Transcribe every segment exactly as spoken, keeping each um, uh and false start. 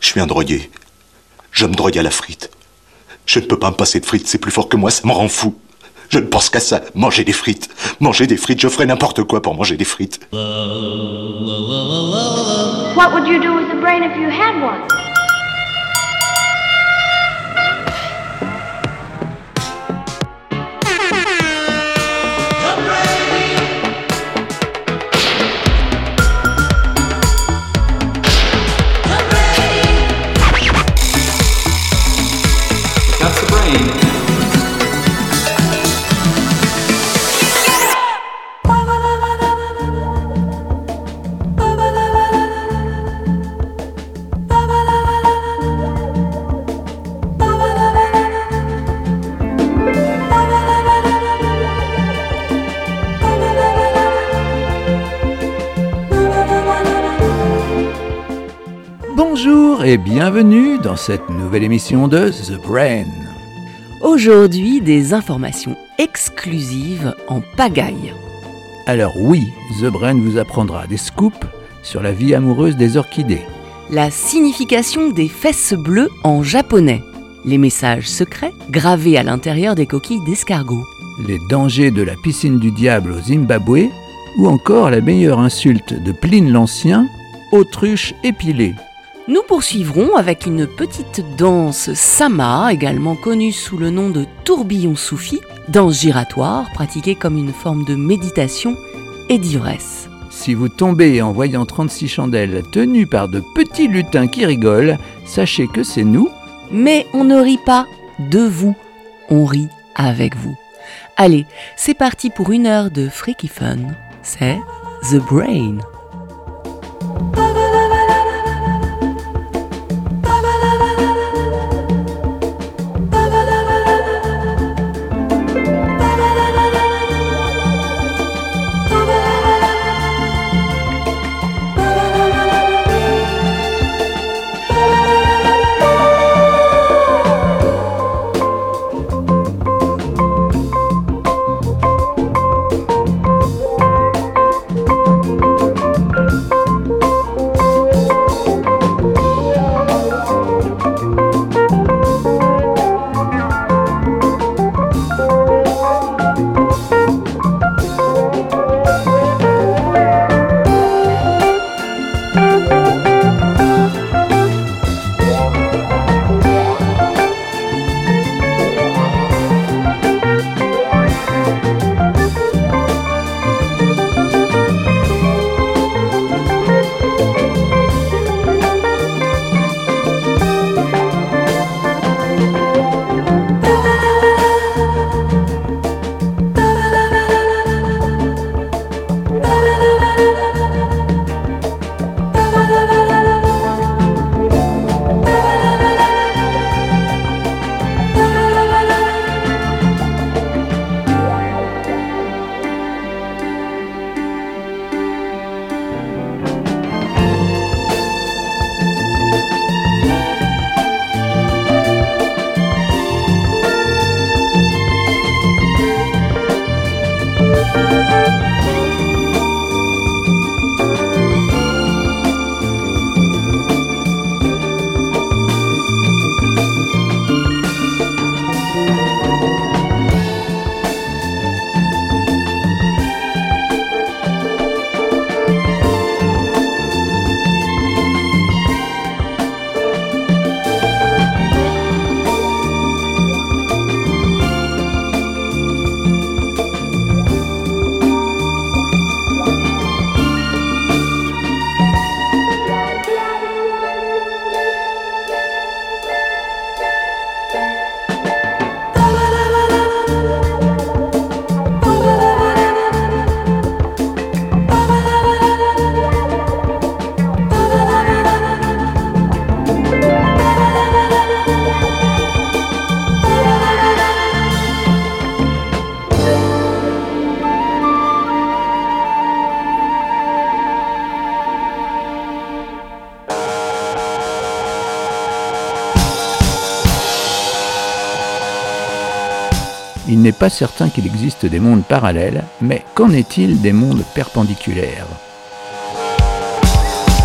Je suis un drogué. Je me drogue à la frite. Je ne peux pas me passer de frites, c'est plus fort que moi, ça me rend fou. Je ne pense qu'à ça, manger des frites. Manger des frites, je ferais n'importe quoi pour manger des frites. What would you do with a brain if you had one? Bonjour et bienvenue dans cette nouvelle émission de The Brain. Aujourd'hui, des informations exclusives en pagaille. Alors oui, The Brain vous apprendra des scoops sur la vie amoureuse des orchidées. La signification des fesses bleues en japonais. Les messages secrets gravés à l'intérieur des coquilles d'escargot. Les dangers de la piscine du diable au Zimbabwe. Ou encore la meilleure insulte de Pline l'Ancien, autruche épilée. Nous poursuivrons avec une petite danse sama, également connue sous le nom de tourbillon soufi, danse giratoire pratiquée comme une forme de méditation et d'ivresse. Si vous tombez en voyant trente-six chandelles tenues par de petits lutins qui rigolent, sachez que c'est nous. Mais on ne rit pas de vous, on rit avec vous. Allez, c'est parti pour une heure de freaky fun. C'est The Brain. Il n'est pas certain qu'il existe des mondes parallèles, mais qu'en est-il des mondes perpendiculaires ?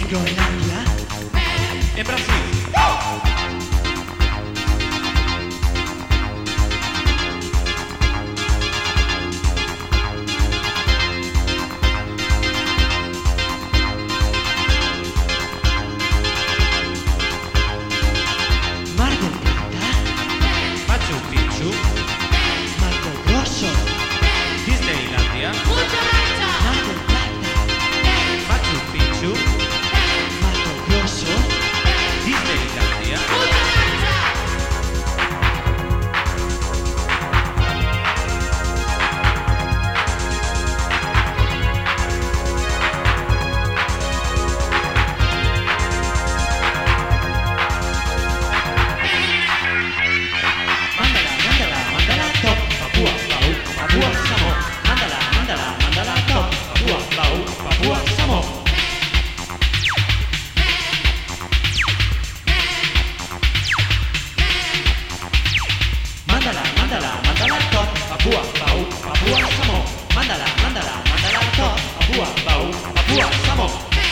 Groenlandia. En Brasil. Mar del Plata. Machu Picchu. Mato Grosso. Disneylandia. Mar del Plata. Machu Picchu. Mato Grosso. Disneylandia. Mandala, mandala, mandala top. Papua, Bau, Papua, Samo. Mandala, mandala, mandala top. Papua, Bau, Papua, Samo. Mandala, mandala, mandala top. Papua, Bau, Papua, Samo. Mandala, mandala, mandala top. Papua, Bau, Papua, Samo.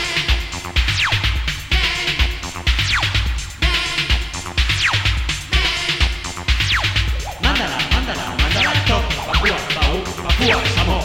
Mandala, mandala, mandala top. Papua, Bau, Papua, Samo.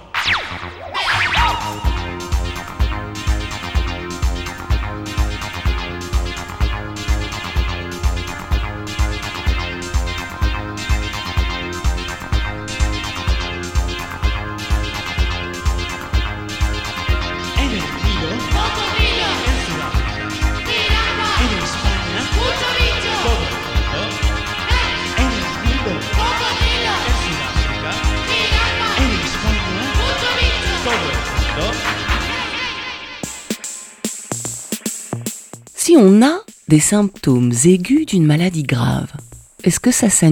En el Nilo, en Sudáfrica, en España, Todo el mundo. en el Nilo, En Sudáfrica. en España. Todo el mundo. Si on a des symptômes aigus d'une maladie grave, est-ce que ça s'annule ?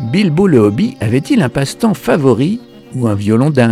Bilbo le Hobbit avait-il un passe-temps favori ou un violon d'Ingres ?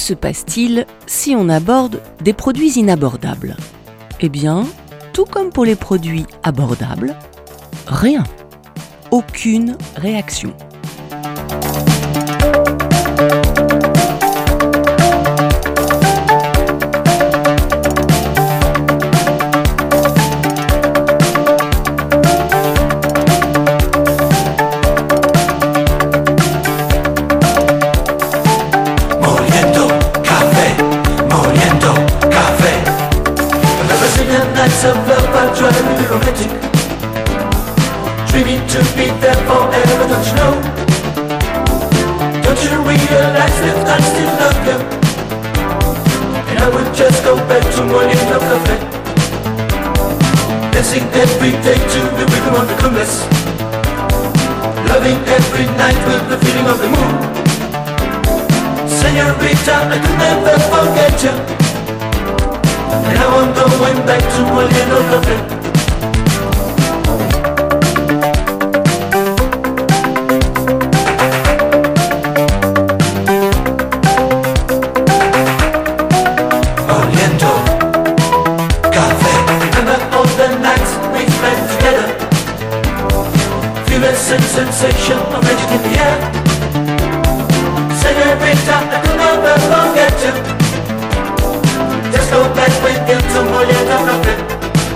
se passe-t-il si on aborde des produits inabordables ? Eh bien, tout comme pour les produits abordables, rien. Aucune réaction. Dreaming to be there forever, don't you know? Don't you realize that I still love you? And I would just go back to Moliendo Cafe, dancing every day to the rhythm of the compass, loving every night with the feeling of the moon. Señorita, I could never forget you, and now I'm going back to Moliendo Cafe. Sensation of magic in the air. Señorita, I could never forget you. Just go back with you to Moliendo Cafe.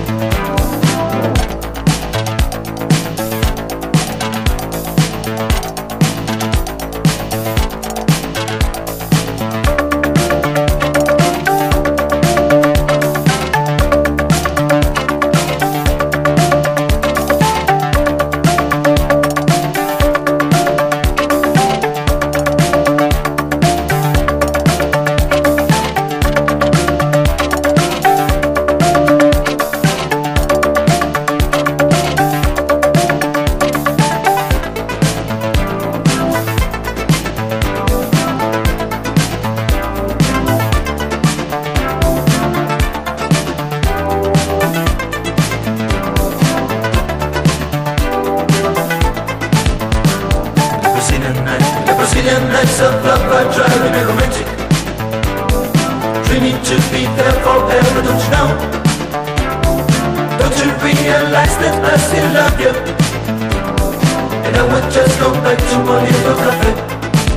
Brazilian nights of love are driving me romantic, dreaming to be there forever, don't you know? Don't you realize that I still love you? And I would just go back to Moliendo Cafe.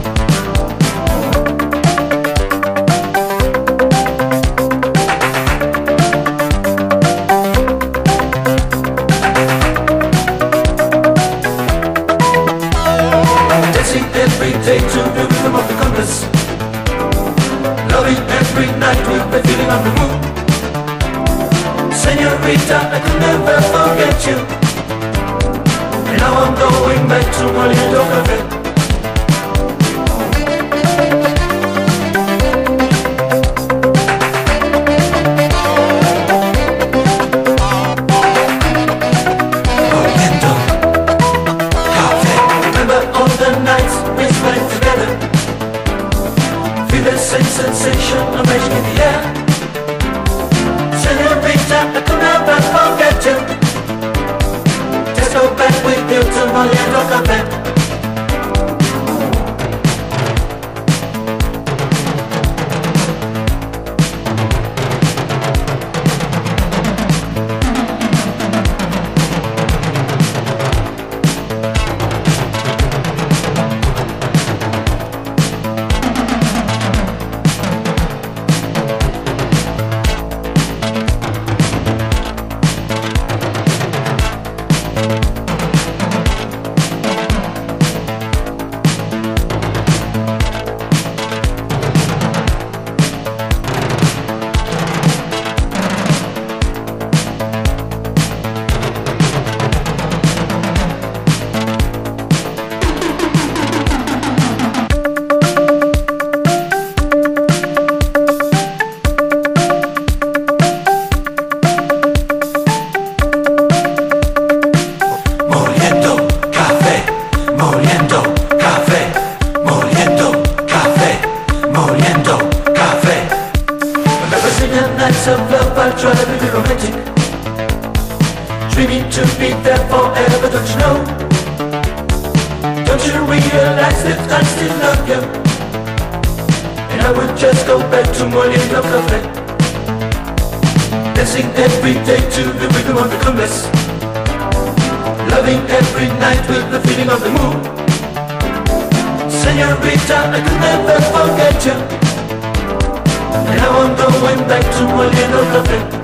Every day to the rhythm of the compass, loving every night with the feeling of the moon. Señorita, I could never forget you, and now I'm going back to Moliendo Cafe. Sensation of magic in the air. Señorita, I could never forget you. Just go back with you to Moliendo Cafe. Of love, I try to be romantic, dreaming to be there forever, don't you know? Don't you realize that I still love you? And I would just go back to Moliendo Cafe, dancing every day to the rhythm of the congas, loving every night with the feeling of the moon. Señorita, I could never forget you, and now I'm going back to Moliendo Cafe.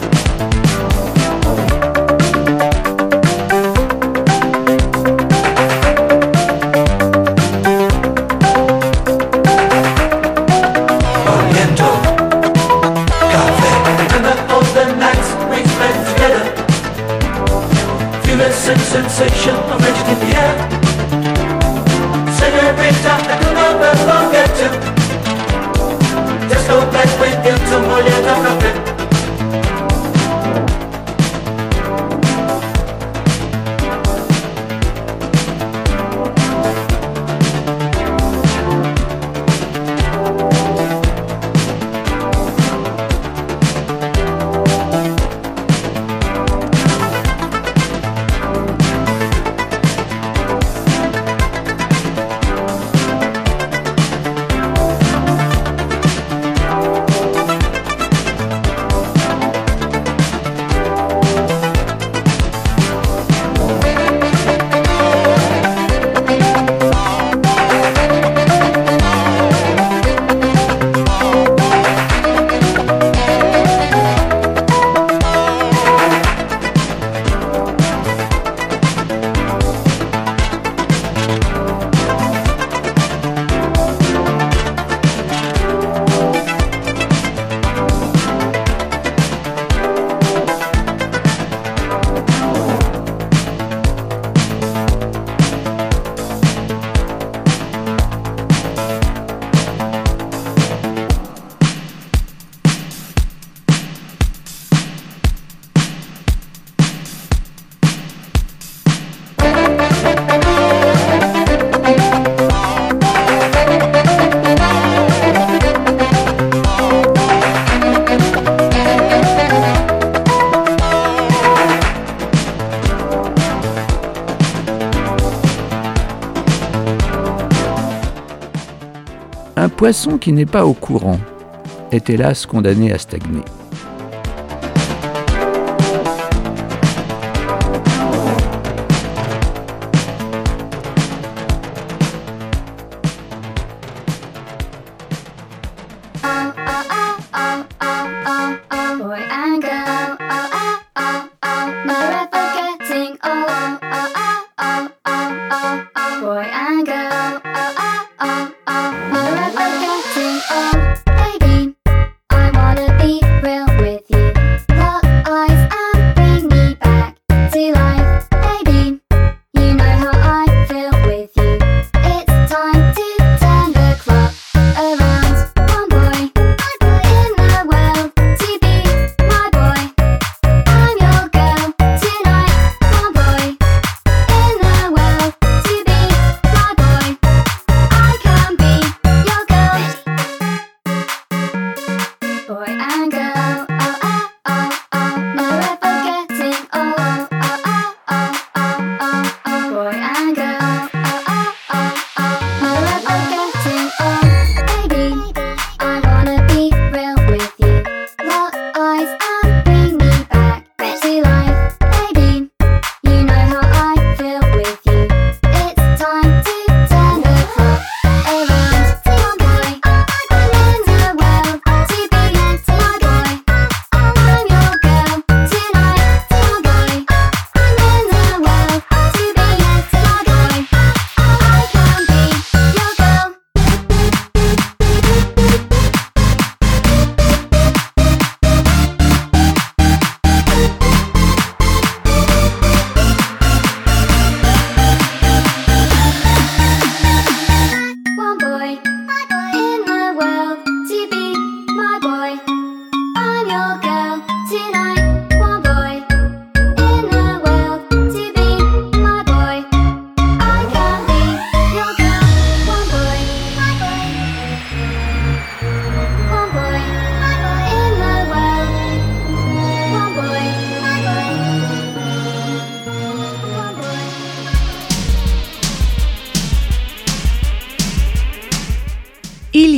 Sensation of magic in the air. Señorita, I could never forget you. Just go back with you to Moliendo Cafe. Un poisson qui n'est pas au courant est hélas condamné à stagner. Boy,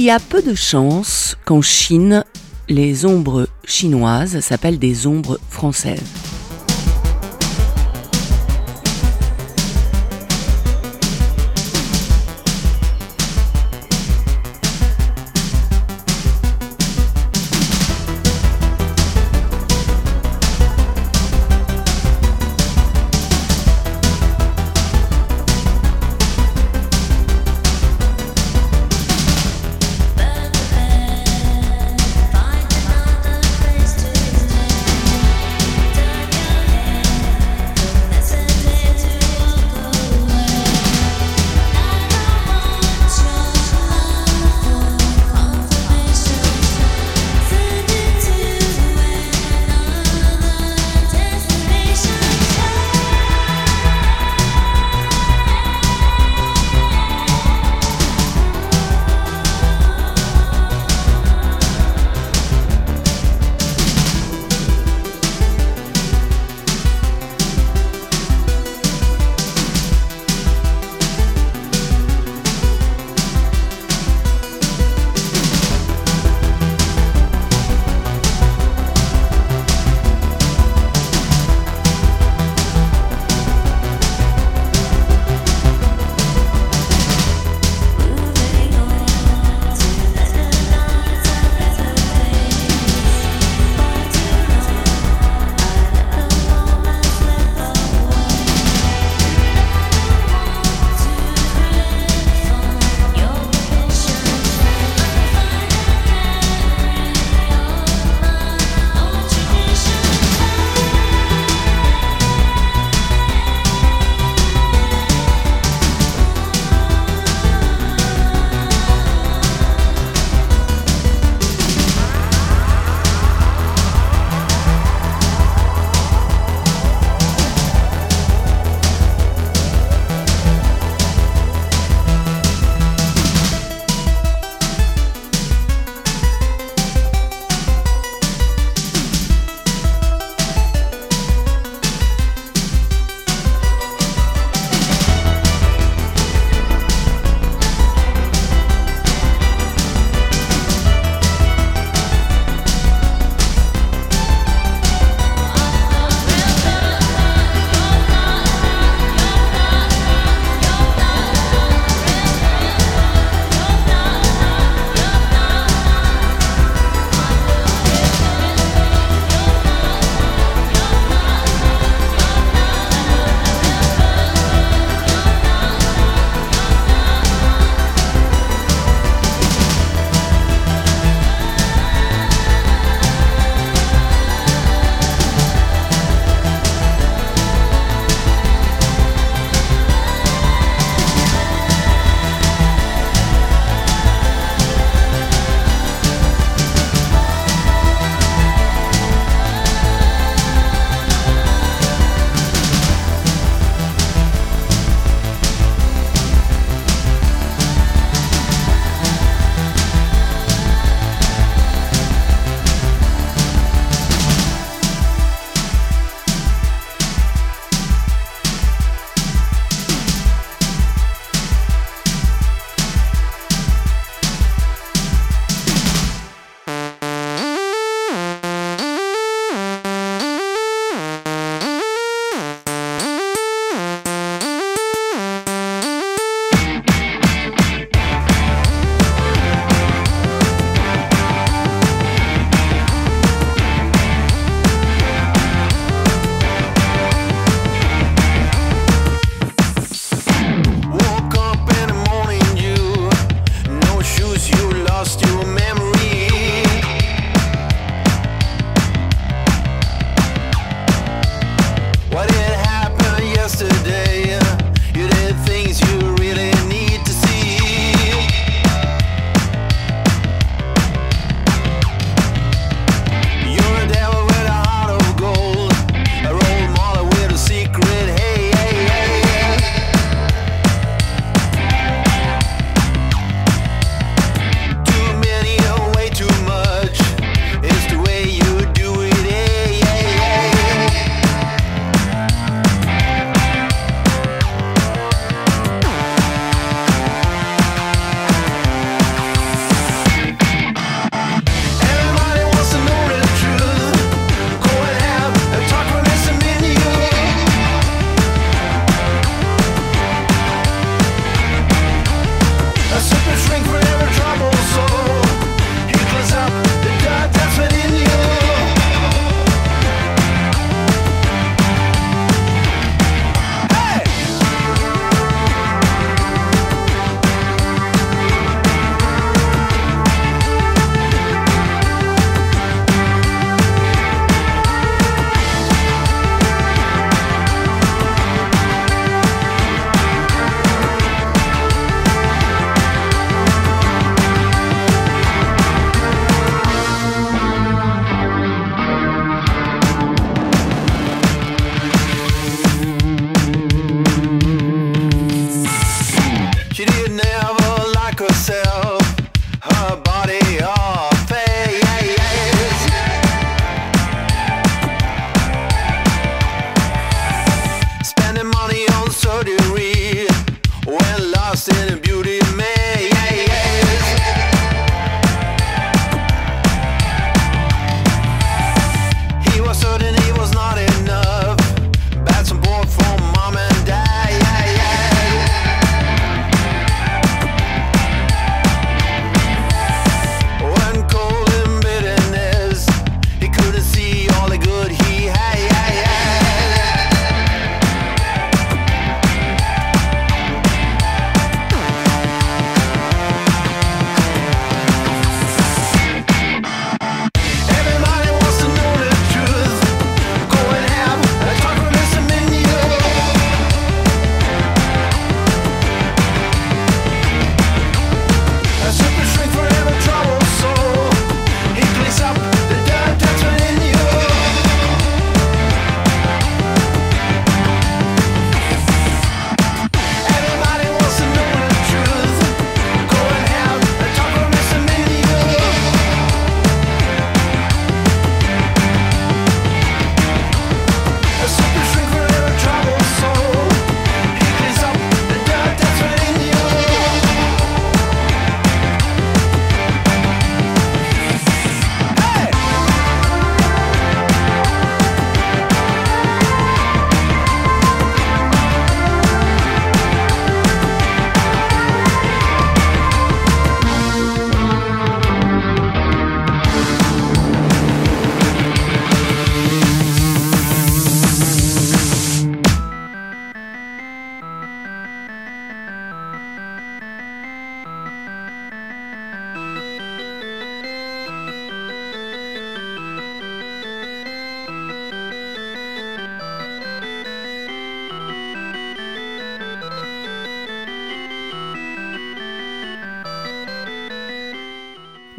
y a peu de chances qu'en Chine, les ombres chinoises s'appellent des ombres françaises. Find another place to live.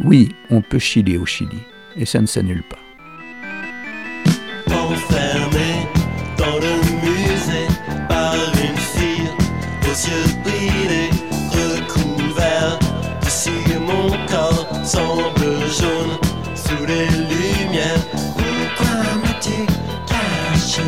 Oui, on peut chiller au Chili, et ça ne s'annule pas. Enfermé dans le musée par une fille aux yeux brillés, recouvert de cire, mon corps semble jaune sous les lumières. Pourquoi m'as-tu caché?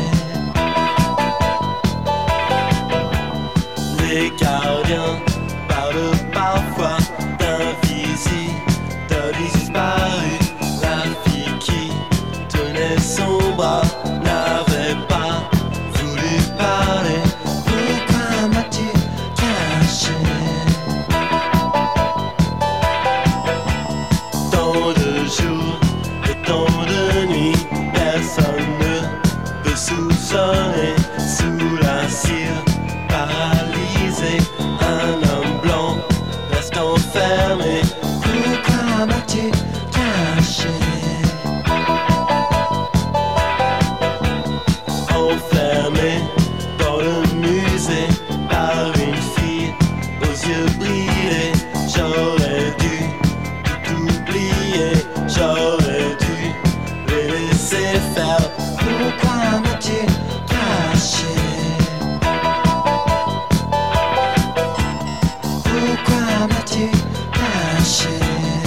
Les gardiens parlent parfois d'invisibles disparus. La fille qui tenait son bras n'avait pas voulu parler. Pourquoi m'as-tu caché? Tant de jours et tant de nuits, personne ne peut soupçonner. Sous la cire paralysée, un homme blanc reste enfermé. Pourquoi m'as-tu caché? Enfermé dans le musée par une fille aux yeux brillés. J'aurais dû tout oublier, j'aurais dû les laisser faire. Pourquoi m'as-tu caché? Pourquoi m'as-tu caché?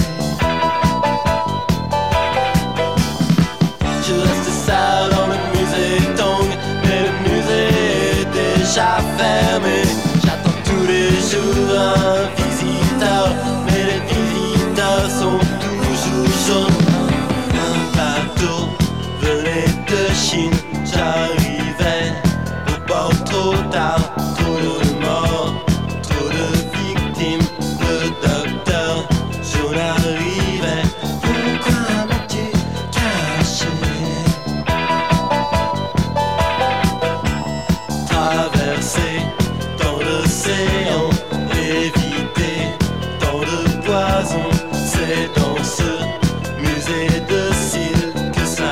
Je reste seul dans le musée Tong, mais le musée est déjà fermé. J'attends tous les jours un visiteur, mais les visiteurs sont toujours jaunes. Un bateau venait de Chine, j'arrivais au bord trop tard. Trop de morts, trop de victimes, le docteur jaune arrivait. Pourquoi m'as-tu caché? Traverser tant d'océans, éviter tant de poisons, c'est dans ce musée de cils que ça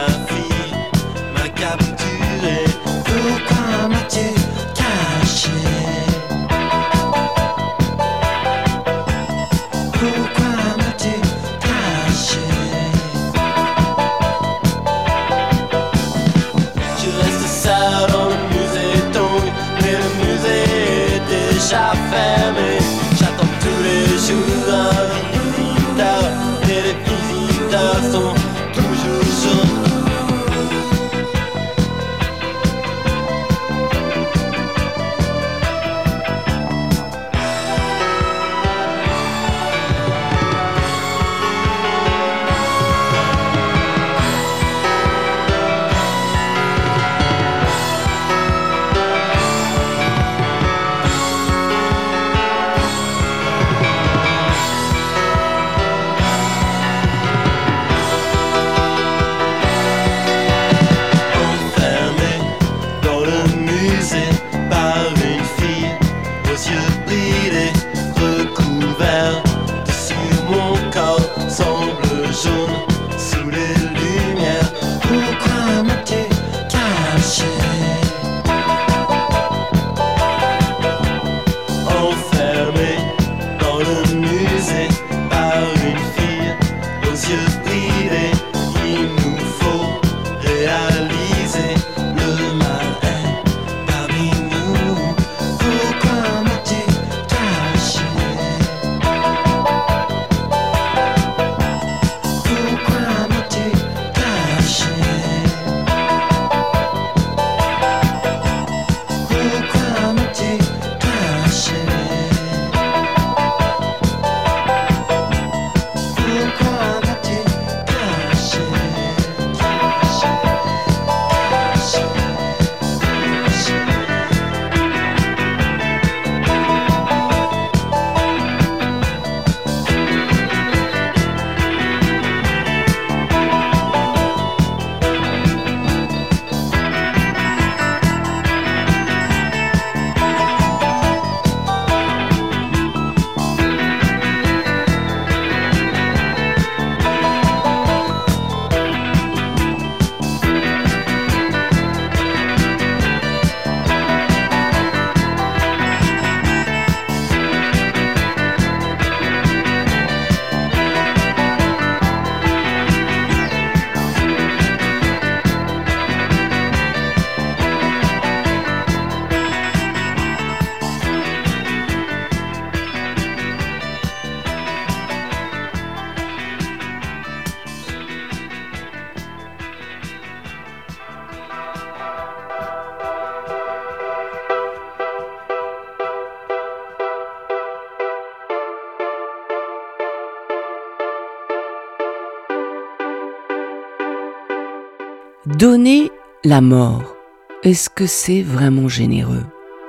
Donner la mort, est-ce que c'est vraiment généreux ?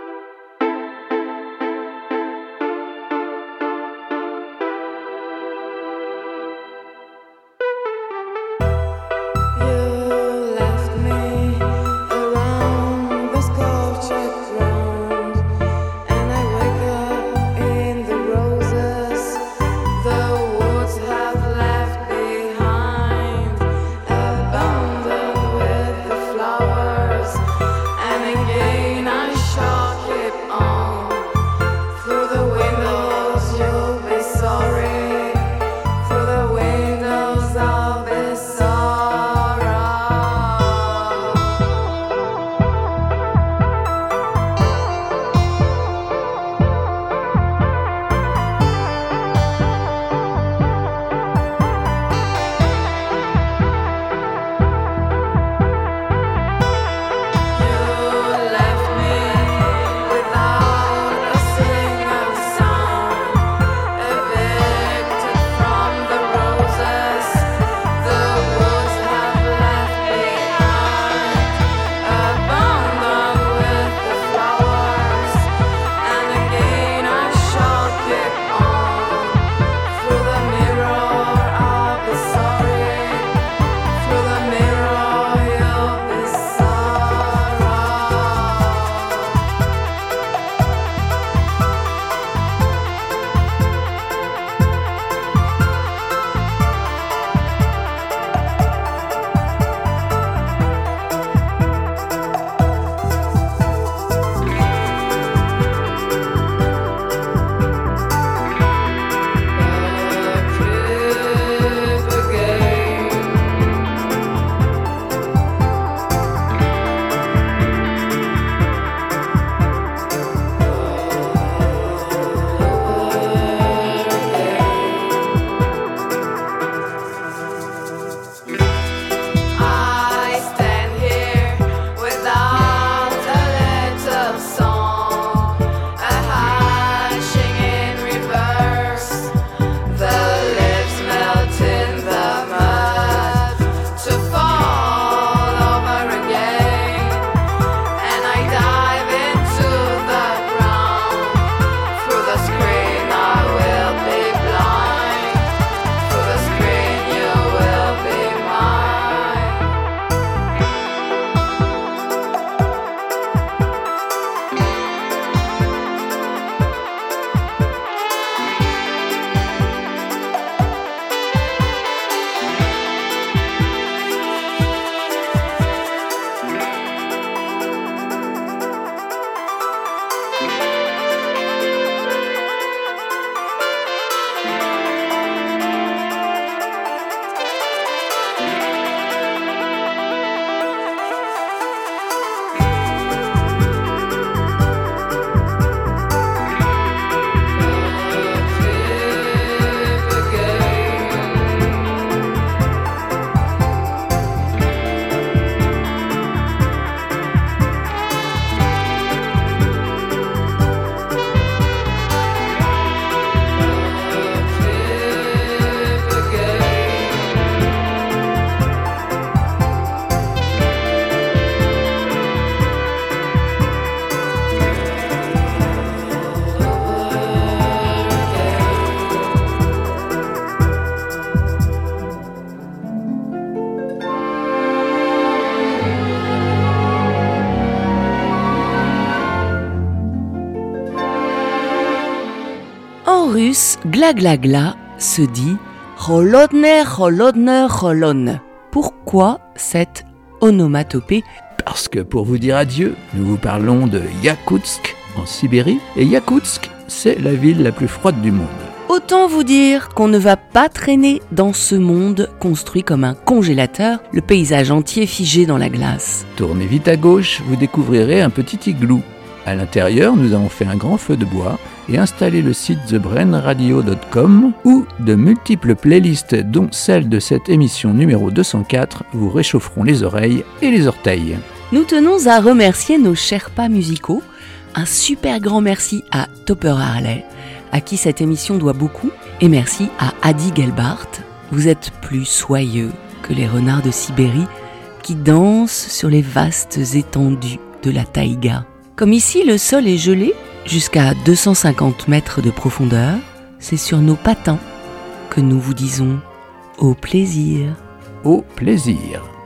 En russe, gla gla gla se dit Holodne, Holodne, Holon. Pourquoi cette onomatopée? Parce que pour vous dire adieu, nous vous parlons de Yakoutsk en Sibérie, et Yakoutsk, c'est la ville la plus froide du monde. Autant vous dire qu'on ne va pas traîner dans ce monde construit comme un congélateur, le paysage entier figé dans la glace. Tournez vite à gauche, vous découvrirez un petit igloo. À l'intérieur, nous avons fait un grand feu de bois et installé le site the brain radio dot com où de multiples playlists, dont celle de cette émission numéro deux cent quatre, vous réchaufferont les oreilles et les orteils. Nous tenons à remercier nos Sherpas musicaux. Un super grand merci à Topper Harley, à qui cette émission doit beaucoup, et merci à Adi Gelbart. Vous êtes plus soyeux que les renards de Sibérie, qui dansent sur les vastes étendues de la taïga. Comme ici, le sol est gelé jusqu'à deux cent cinquante mètres de profondeur, c'est sur nos patins que nous vous disons au plaisir. Au plaisir.